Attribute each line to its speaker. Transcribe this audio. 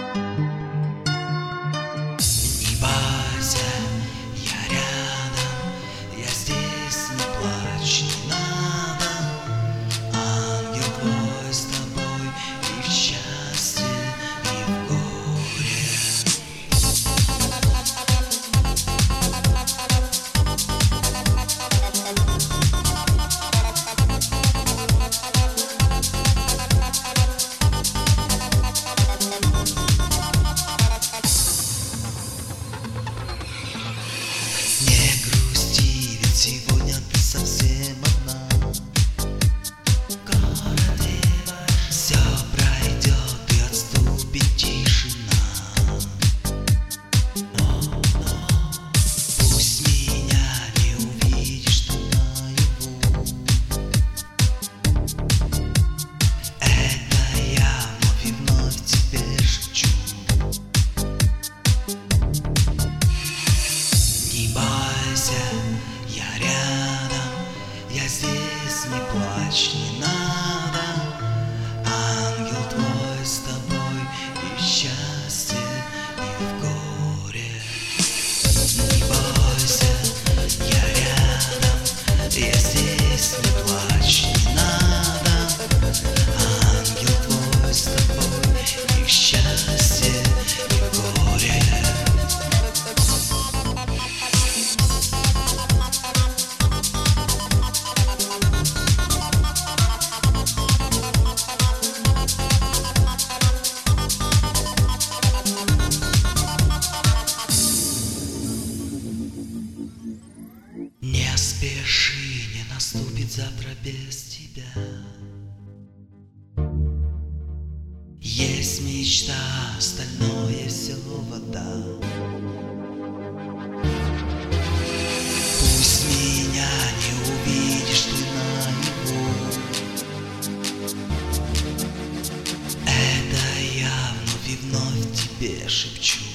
Speaker 1: Не бойся, я рядом, я здесь, не плачь, не надо. Ангел твой с тобой и в счастье, и в горе. Не грусти, ведь сегодня ты совсем одна. Все пройдет и отступит тишина. Пусть меня не увидишь ты наяву. Это я вновь и вновь тебе шепчу. Не бойся, я рядом, я здесь, не плачь, не надо. Ангел твой с тобой и в счастье, и в горе. Не бойся, я рядом, я здесь, не плачь, не надо. Ангел твой с тобой и в счастье, и в горе. Не спеши, не наступит завтра без тебя. Есть мечта, остальное все вода. Пусть меня не увидишь ты наяву. Это я вновь и вновь тебе шепчу.